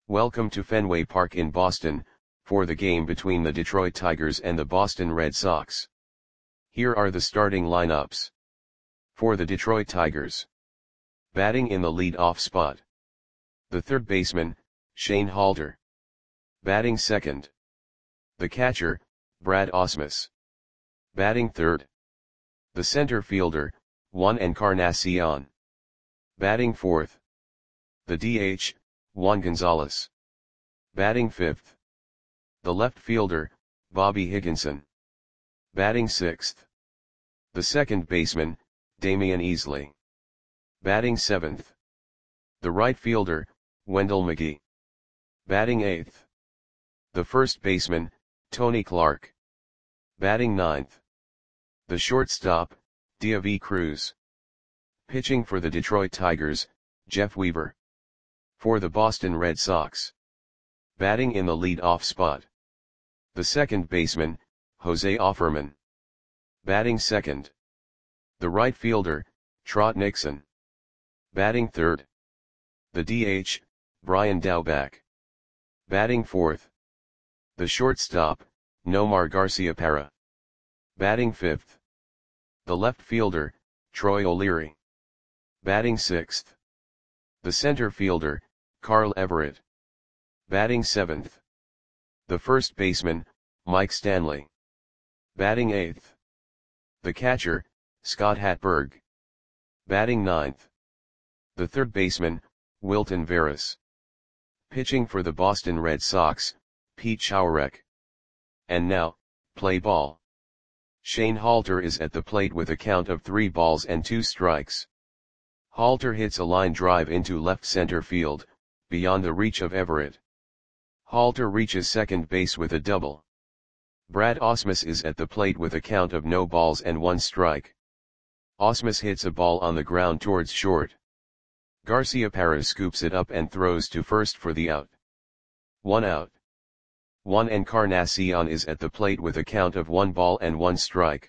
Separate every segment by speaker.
Speaker 1: Welcome to Fenway Park in Boston, for the game between the Detroit Tigers and the Boston Red Sox. Here are the starting lineups. For the Detroit Tigers. Batting in the lead-off spot. The third baseman, Shane Halter. Batting second. The catcher, Brad Ausmus. Batting third. The center fielder, Juan Encarnacion. Batting fourth. The DH, Juan Gonzalez. Batting fifth. The left fielder, Bobby Higginson. Batting sixth. The second baseman, Damian Easley. Batting seventh. The right fielder, Wendell McGee. Batting eighth. The first baseman, Tony Clark. Batting ninth. The shortstop, Deivi Cruz. Pitching for the Detroit Tigers, Jeff Weaver. For the Boston Red Sox. Batting in the lead-off spot. The second baseman, Jose Offerman. Batting second. The right fielder, Trot Nixon. Batting third. The DH, Brian Daubach. Batting fourth. The shortstop, Nomar Garciaparra. Batting fifth. The left fielder, Troy O'Leary. Batting sixth. The center fielder, Carl Everett. Batting seventh. The first baseman, Mike Stanley. Batting eighth. The catcher, Scott Hatberg. Batting ninth. The third baseman, Wilton Veras. Pitching for the Boston Red Sox, Pete Schourek. And now, play ball. Shane Halter is at the plate with a count of 3 balls and 2 strikes. Halter hits a line drive into left center field, beyond the reach of Everett. Halter reaches second base with a double. Brad Ausmus is at the plate with a count of no balls and 1 strike. Ausmus hits a ball on the ground towards short. Garciaparra scoops it up and throws to first for the out. 1 out. Juan Encarnacion is at the plate with a count of 1 ball and 1 strike.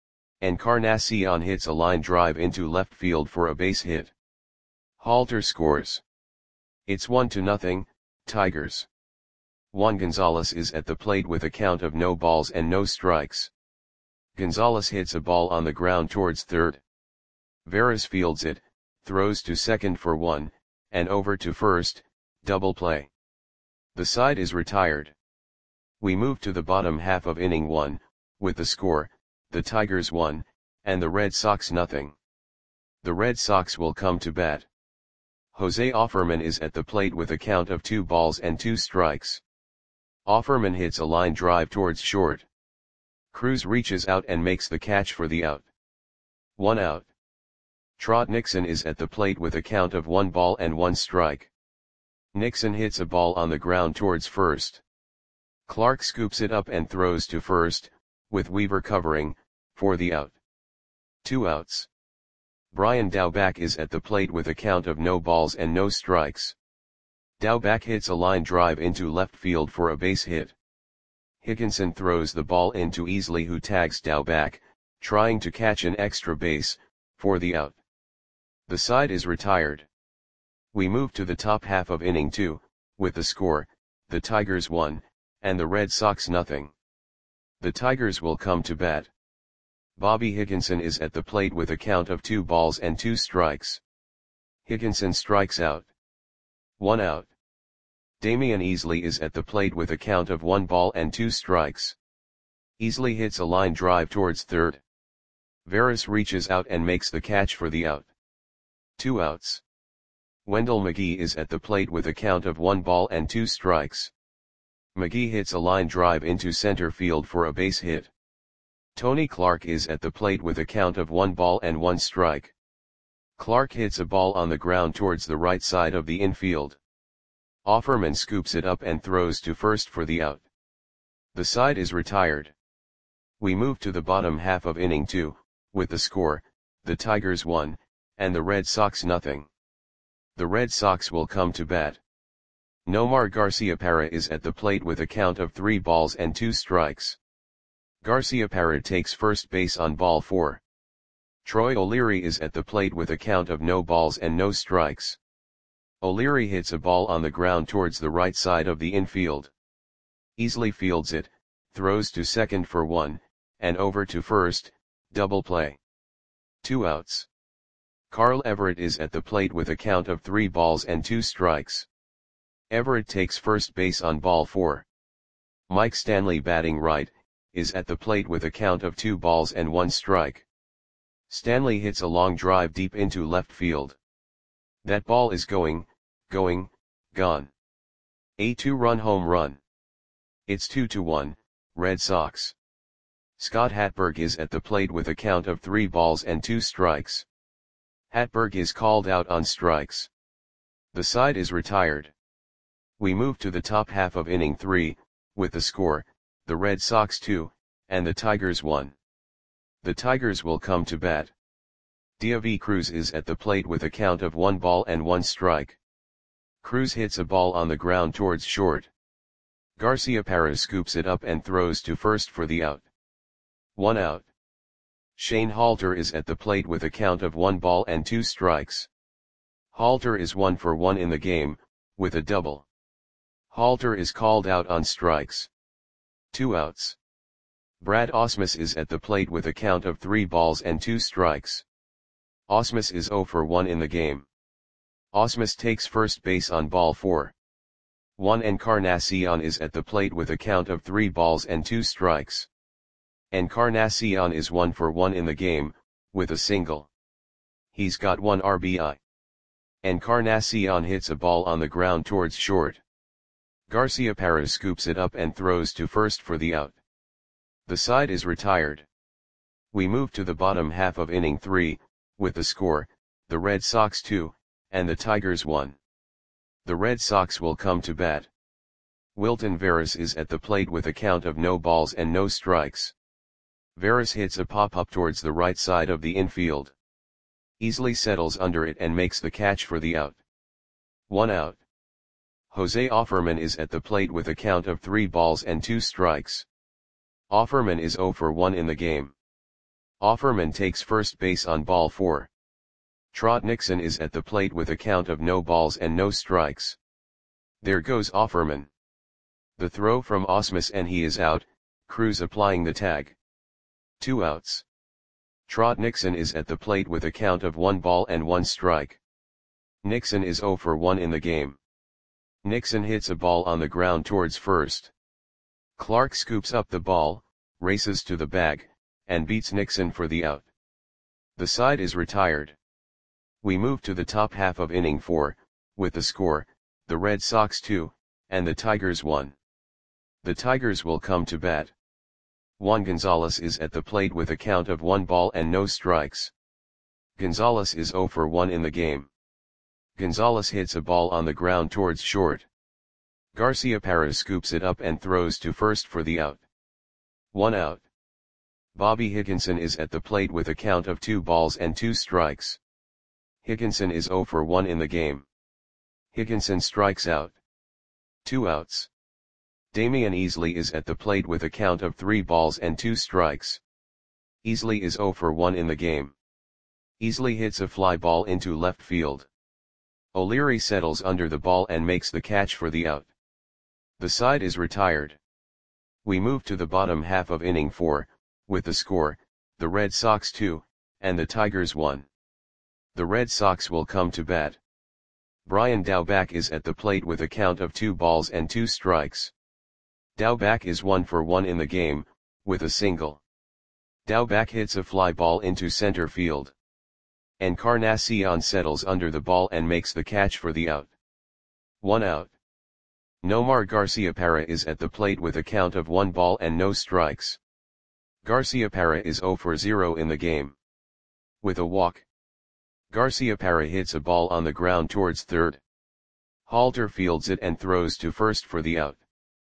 Speaker 1: Encarnacion hits a line drive into left field for a base hit. Halter scores. It's 1-0, Tigers. Juan Gonzalez is at the plate with a count of no balls and no strikes. Gonzalez hits a ball on the ground towards third. Veras fields it, throws to second for 1, and over to first, double play. The side is retired. We move to the bottom half of inning 1, with the score, the Tigers 1, and the Red Sox nothing. The Red Sox will come to bat. Jose Offerman is at the plate with a count of 2 balls and 2 strikes. Offerman hits a line drive towards short. Cruz reaches out and makes the catch for the out. 1 out. Trot Nixon is at the plate with a count of 1 ball and 1 strike. Nixon hits a ball on the ground towards first. Clark scoops it up and throws to first, with Weaver covering, for the out. 2 outs. Brian Daubach is at the plate with a count of no balls and no strikes. Daubach hits a line drive into left field for a base hit. Higginson throws the ball into Easley, who tags Daubach, trying to catch an extra base, for the out. The side is retired. We move to the top half of inning 2, with the score, the Tigers 1, and the Red Sox nothing. The Tigers will come to bat. Bobby Higginson is at the plate with a count of 2 balls and 2 strikes. Higginson strikes out. 1 out. Damian Easley is at the plate with a count of 1 ball and 2 strikes. Easley hits a line drive towards third. Veras reaches out and makes the catch for the out. 2 outs. Wendell McGee is at the plate with a count of 1 ball and 2 strikes. McGee hits a line drive into center field for a base hit. Tony Clark is at the plate with a count of 1 ball and 1 strike. Clark hits a ball on the ground towards the right side of the infield. Offerman scoops it up and throws to first for the out. The side is retired. We move to the bottom half of inning 2, with the score, the Tigers 1, and the Red Sox nothing. The Red Sox will come to bat. Nomar Garciaparra is at the plate with a count of 3 balls and 2 strikes. Garciaparra takes first base on ball 4. Troy O'Leary is at the plate with a count of no balls and no strikes. O'Leary hits a ball on the ground towards the right side of the infield. Easily fields it, throws to second for 1, and over to first, double play. 2 outs. Carl Everett is at the plate with a count of 3 balls and 2 strikes. Everett takes first base on ball 4. Mike Stanley, batting right, is at the plate with a count of 2 balls and 1 strike. Stanley hits a long drive deep into left field. That ball is gone. A 2-run home run. It's 2-1, Red Sox. Scott Hatberg is at the plate with a count of 3 balls and 2 strikes. Hatberg is called out on strikes. The side is retired. We move to the top half of inning 3, with the score, the Red Sox 2, and the Tigers 1. The Tigers will come to bat. Deivi Cruz is at the plate with a count of 1 ball and 1 strike. Cruz hits a ball on the ground towards short. Garciaparra scoops it up and throws to first for the out. 1 out. Shane Halter is at the plate with a count of 1 ball and 2 strikes. Halter is 1 for 1 in the game, with a double. Halter is called out on strikes. 2 outs. Brad Ausmus is at the plate with a count of 3 balls and 2 strikes. Ausmus is 0 for 1 in the game. Ausmus takes first base on ball 4. Juan Encarnacion is at the plate with a count of 3 balls and 2 strikes. Encarnacion is 1 for 1 in the game, with a single. He's got 1 RBI. Encarnacion hits a ball on the ground towards short. Garciaparra scoops it up and throws to first for the out. The side is retired. We move to the bottom half of inning 3, with the score, the Red Sox 2, and the Tigers 1. The Red Sox will come to bat. Wilton Veras is at the plate with a count of no balls and no strikes. Veras hits a pop-up towards the right side of the infield. Easily settles under it and makes the catch for the out. 1 out. Jose Offerman is at the plate with a count of 3 balls and 2 strikes. Offerman is 0 for 1 in the game. Offerman takes first base on ball 4. Trot Nixon is at the plate with a count of no balls and no strikes. There goes Offerman. The throw from Ausmus and he is out, Cruz applying the tag. 2 outs. Trot Nixon is at the plate with a count of 1 ball and 1 strike. Nixon is 0 for 1 in the game. Nixon hits a ball on the ground towards first. Clark scoops up the ball, races to the bag, and beats Nixon for the out. The side is retired. We move to the top half of inning 4, with the score, the Red Sox 2, and the Tigers 1. The Tigers will come to bat. Juan Gonzalez is at the plate with a count of 1 ball and no strikes. Gonzalez is 0 for 1 in the game. Gonzalez hits a ball on the ground towards short. Garciaparra scoops it up and throws to first for the out. 1 out. Bobby Higginson is at the plate with a count of 2 balls and 2 strikes. Higginson is 0 for 1 in the game. Higginson strikes out. 2 outs. Damian Easley is at the plate with a count of 3 balls and 2 strikes. Easley is 0 for 1 in the game. Easley hits a fly ball into left field. O'Leary settles under the ball and makes the catch for the out. The side is retired. We move to the bottom half of inning 4, with the score, the Red Sox 2, and the Tigers 1. The Red Sox will come to bat. Brian Daubach is at the plate with a count of 2 balls and 2 strikes. Daubach is 1 for 1 in the game, with a single. Daubach hits a fly ball into center field. Encarnacion settles under the ball and makes the catch for the out. 1 out. Nomar Garciaparra is at the plate with a count of 1 ball and no strikes. Garciaparra is 0 for 0 in the game. With a walk. Garciaparra hits a ball on the ground towards third. Halter fields it and throws to first for the out.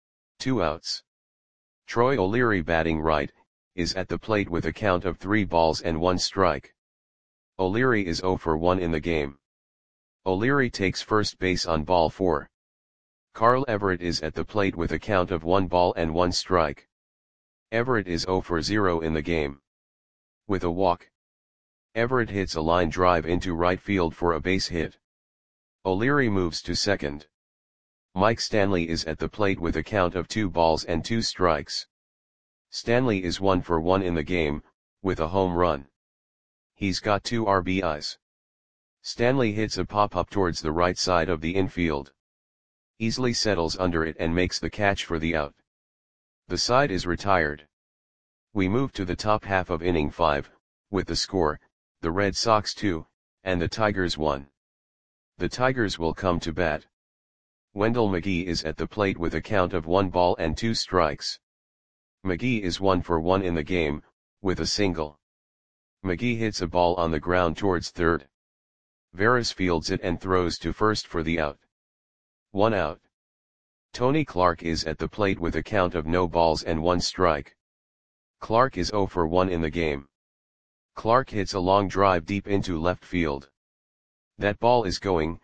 Speaker 1: 2 outs. Troy O'Leary, batting right, is at the plate with a count of 3 balls and 1 strike. O'Leary is 0 for 1 in the game. O'Leary takes first base on ball 4. Carl Everett is at the plate with a count of 1 ball and 1 strike. Everett is 0 for 0 in the game. With a walk. Everett hits a line drive into right field for a base hit. O'Leary moves to second. Mike Stanley is at the plate with a count of 2 balls and 2 strikes. Stanley is 1 for 1 in the game, with a home run. He's got 2 RBIs. Stanley hits a pop-up towards the right side of the infield. Easily settles under it and makes the catch for the out. The side is retired. We move to the top half of inning 5, with the score, the Red Sox 2, and the Tigers 1. The Tigers will come to bat. Wendell McGee is at the plate with a count of 1 ball and 2 strikes. McGee is 1 for 1 in the game, with a single. McGee hits a ball on the ground towards third. Veras fields it and throws to first for the out. 1 out. Tony Clark is at the plate with a count of no balls and 1 strike. Clark is 0 for 1 in the game. Clark hits a long drive deep into left field. That ball is going,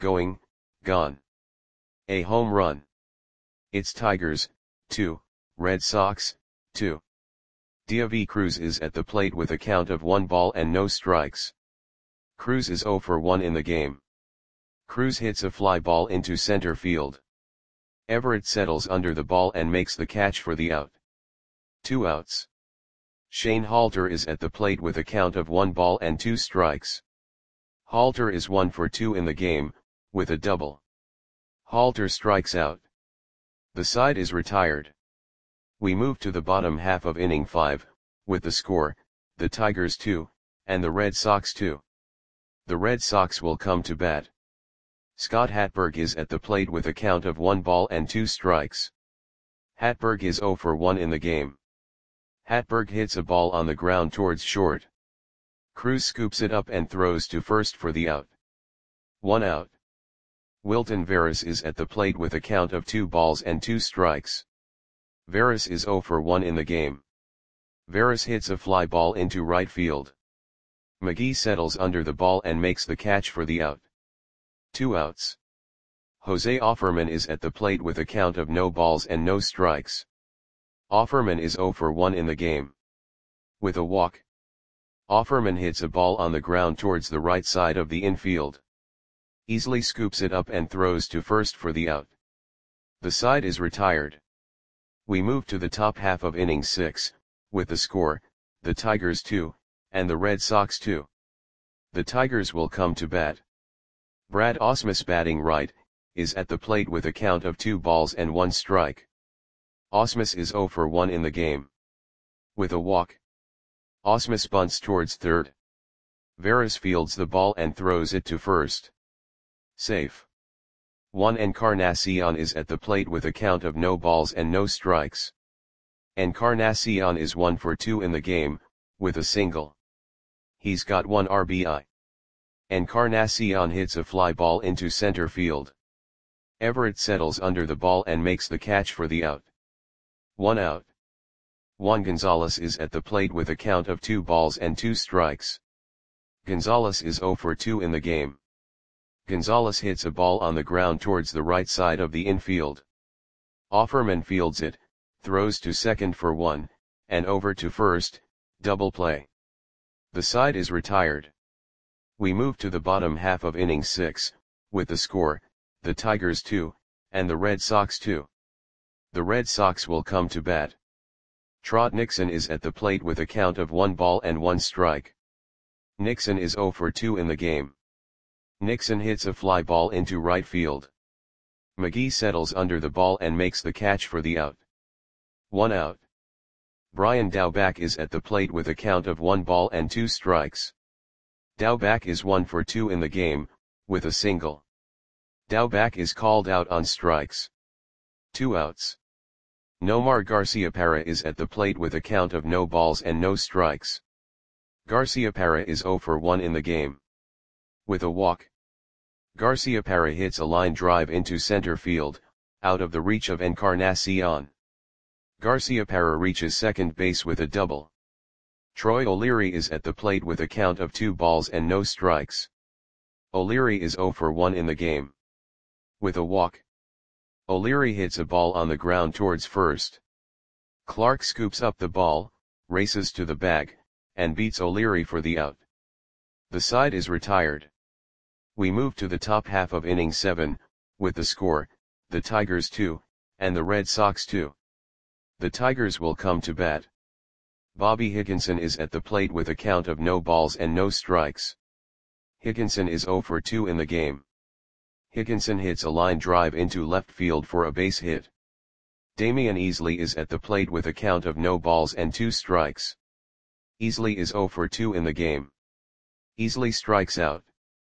Speaker 1: gone. A home run. It's Tigers, 2, Red Sox, 2. Diavi Cruz is at the plate with a count of 1 ball and no strikes. Cruz is 0 for 1 in the game. Cruz hits a fly ball into center field. Everett settles under the ball and makes the catch for the out. 2 outs. Shane Halter is at the plate with a count of 1 ball and 2 strikes. Halter is 1 for 2 in the game, with a double. Halter strikes out. The side is retired. We move to the bottom half of inning 5, with the score, the Tigers 2, and the Red Sox 2. The Red Sox will come to bat. Scott Hatberg is at the plate with a count of 1 ball and 2 strikes. Hatberg is 0 for 1 in the game. Hatberg hits a ball on the ground towards short. Cruz scoops it up and throws to first for the out. 1 out. Wilton Veras is at the plate with a count of 2 balls and 2 strikes. Veras is 0 for 1 in the game. Veras hits a fly ball into right field. McGee settles under the ball and makes the catch for the out. 2 outs. Jose Offerman is at the plate with a count of no balls and no strikes. Offerman is 0 for 1 in the game. With a walk. Offerman hits a ball on the ground towards the right side of the infield. Easily scoops it up and throws to first for the out. The side is retired. We move to the top half of inning 6, with the score, the Tigers 2, and the Red Sox 2. The Tigers will come to bat. Brad Ausmus batting right, is at the plate with a count of 2 balls and 1 strike. Ausmus is 0 for 1 in the game. With a walk. Ausmus bunts towards third. Veras fields the ball and throws it to first. Safe. Juan Encarnacion is at the plate with a count of no balls and no strikes. Encarnacion is 1 for 2 in the game, with a single. He's got 1 RBI. Encarnacion hits a fly ball into center field. Everett settles under the ball and makes the catch for the out. 1 out. Juan Gonzalez is at the plate with a count of 2 balls and 2 strikes. Gonzalez is 0 for 2 in the game. Gonzalez hits a ball on the ground towards the right side of the infield. Offerman fields it, throws to second for 1, and over to first, double play. The side is retired. We move to the bottom half of inning 6, with the score, the Tigers 2, and the Red Sox 2. The Red Sox will come to bat. Trot Nixon is at the plate with a count of 1 ball and 1 strike. Nixon is 0 for 2 in the game. Nixon hits a fly ball into right field. McGee settles under the ball and makes the catch for the out. 1 out. Brian Daubach is at the plate with a count of 1 ball and 2 strikes. Daubach is 1 for 2 in the game, with a single. Daubach is called out on strikes. 2 outs. Nomar Garciaparra is at the plate with a count of no balls and no strikes. Garciaparra is 0 for 1 in the game. With a walk. Garciaparra hits a line drive into center field, out of the reach of Encarnacion. Garciaparra reaches second base with a double. Troy O'Leary is at the plate with a count of 2 balls and no strikes. O'Leary is 0 for 1 in the game. With a walk. O'Leary hits a ball on the ground towards first. Clark scoops up the ball, races to the bag, and beats O'Leary for the out. The side is retired. We move to the top half of inning 7, with the score, the Tigers 2, and the Red Sox 2. The Tigers will come to bat. Bobby Higginson is at the plate with a count of no balls and no strikes. Higginson is 0 for 2 in the game. Higginson hits a line drive into left field for a base hit. Damian Easley is at the plate with a count of no balls and 2 strikes. Easley is 0 for 2 in the game. Easley strikes out.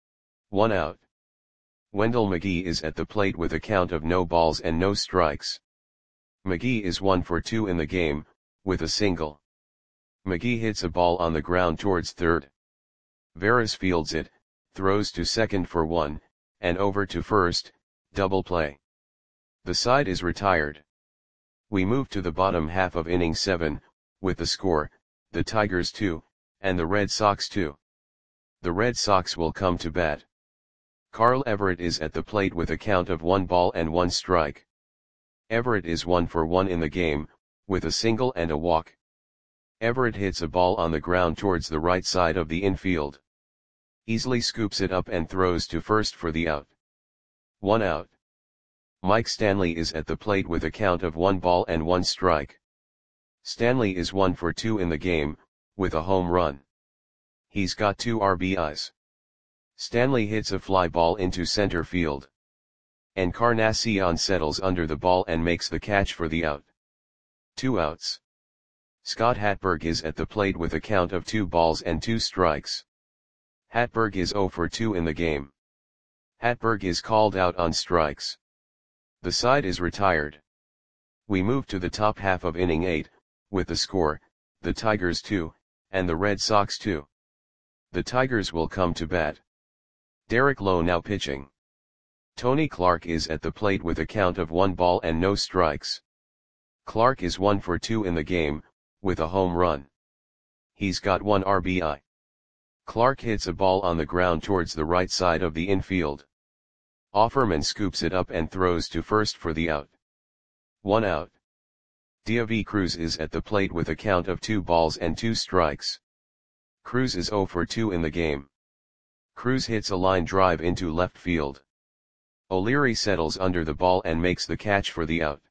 Speaker 1: 1 out. Wendell McGee is at the plate with a count of no balls and no strikes. McGee is 1 for 2 in the game, with a single. McGee hits a ball on the ground towards third. Veras fields it, throws to second for 1, and over to first, double play. The side is retired. We move to the bottom half of inning 7, with the score, the Tigers 2, and the Red Sox 2. The Red Sox will come to bat. Carl Everett is at the plate with a count of 1 ball and 1 strike. Everett is 1 for 1 in the game, with a single and a walk. Everett hits a ball on the ground towards the right side of the infield. Easley scoops it up and throws to first for the out. 1 out. Mike Stanley is at the plate with a count of 1 ball and 1 strike. Stanley is 1 for 2 in the game, with a home run. He's got 2 RBIs. Stanley hits a fly ball into center field. Encarnacion settles under the ball and makes the catch for the out. 2 outs. Scott Hatberg is at the plate with a count of 2 balls and 2 strikes. Hatberg is 0 for 2 in the game. Hatberg is called out on strikes. The side is retired. We move to the top half of inning 8, with the score, the Tigers 2, and the Red Sox 2. The Tigers will come to bat. Derek Lowe now pitching. Tony Clark is at the plate with a count of 1 ball and no strikes. Clark is 1 for 2 in the game, with a home run. He's got 1 RBI. Clark hits a ball on the ground towards the right side of the infield. Offerman scoops it up and throws to first for the out. 1 out. Diaby Cruz is at the plate with a count of 2 balls and 2 strikes. Cruz is 0 for 2 in the game. Cruz hits a line drive into left field. O'Leary settles under the ball and makes the catch for the out.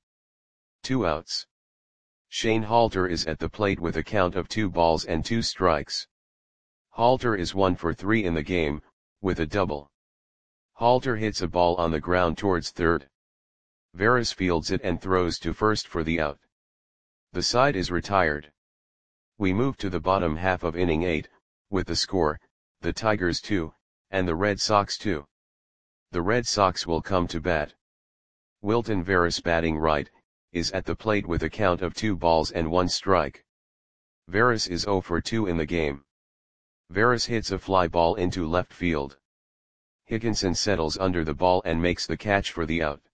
Speaker 1: 2 outs. Shane Halter is at the plate with a count of 2 balls and 2 strikes. Halter is 1 for 3 in the game, with a double. Halter hits a ball on the ground towards third. Veras fields it and throws to first for the out. The side is retired. We move to the bottom half of inning 8, with the score, the Tigers 2, and the Red Sox 2. The Red Sox will come to bat. Wilton Veras batting right, is at the plate with a count of 2 balls and 1 strike. Veras is 0 for 2 in the game. Veras hits a fly ball into left field. Higginson settles under the ball and makes the catch for the out.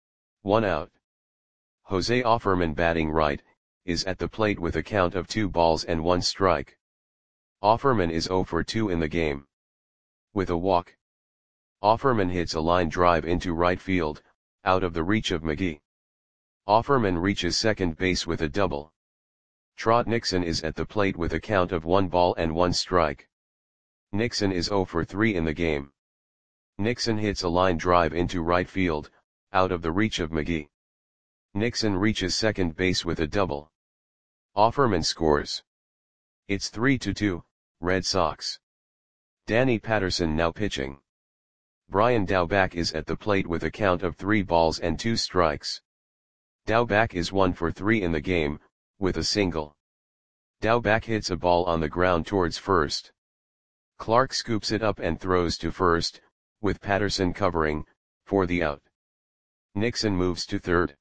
Speaker 1: 1 out. Jose Offerman batting right, is at the plate with a count of 2 balls and 1 strike. Offerman is 0 for 2 in the game. With a walk. Offerman hits a line drive into right field, out of the reach of McGee. Offerman reaches second base with a double. Trot Nixon is at the plate with a count of 1 ball and 1 strike. Nixon is 0 for 3 in the game. Nixon hits a line drive into right field, out of the reach of McGee. Nixon reaches second base with a double. Offerman scores. It's 3-2, Red Sox. Danny Patterson now pitching. Brian Daubach is at the plate with a count of 3 balls and 2 strikes. Daubach is 1 for 3 in the game, with a single. Daubach hits a ball on the ground towards first. Clark scoops it up and throws to first, with Patterson covering, for the out. Nixon moves to third.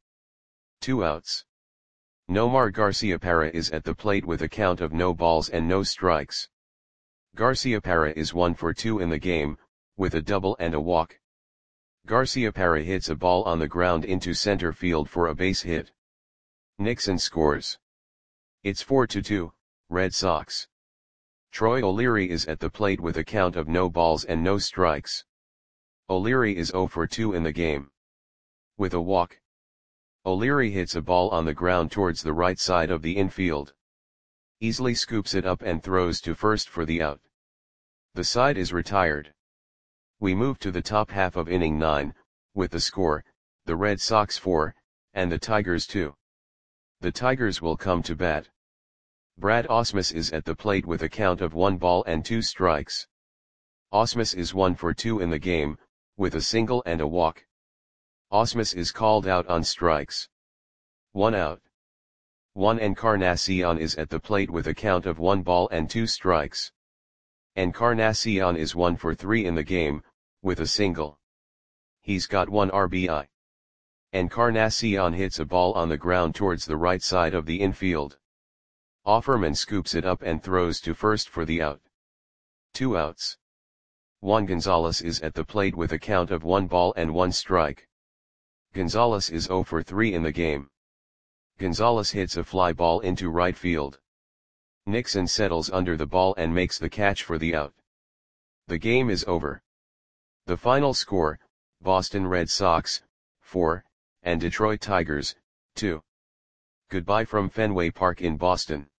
Speaker 1: 2 outs. Nomar Garciaparra is at the plate with a count of no balls and no strikes. Garciaparra is 1 for 2 in the game, with a double and a walk. Garciaparra hits a ball on the ground into center field for a base hit. Nixon scores. It's 4-2, Red Sox. Troy O'Leary is at the plate with a count of no balls and no strikes. O'Leary is 0 for 2 in the game. With a walk. O'Leary hits a ball on the ground towards the right side of the infield. Easley scoops it up and throws to first for the out. The side is retired. We move to the top half of inning 9, with the score, the Red Sox 4, and the Tigers 2. The Tigers will come to bat. Brad Ausmus is at the plate with a count of 1 ball and 2 strikes. Ausmus is 1 for 2 in the game, with a single and a walk. Ausmus is called out on strikes. 1 out. Juan Encarnacion is at the plate with a count of 1 ball and 2 strikes. Encarnacion is 1 for 3 in the game, with a single. He's got 1 RBI. Encarnacion hits a ball on the ground towards the right side of the infield. Offerman scoops it up and throws to first for the out. 2 outs. Juan Gonzalez is at the plate with a count of 1 ball and 1 strike. Gonzalez is 0 for 3 in the game. Gonzalez hits a fly ball into right field. Nixon settles under the ball and makes the catch for the out. The game is over. The final score, Boston Red Sox, 4, and Detroit Tigers, 2. Goodbye from Fenway Park in Boston.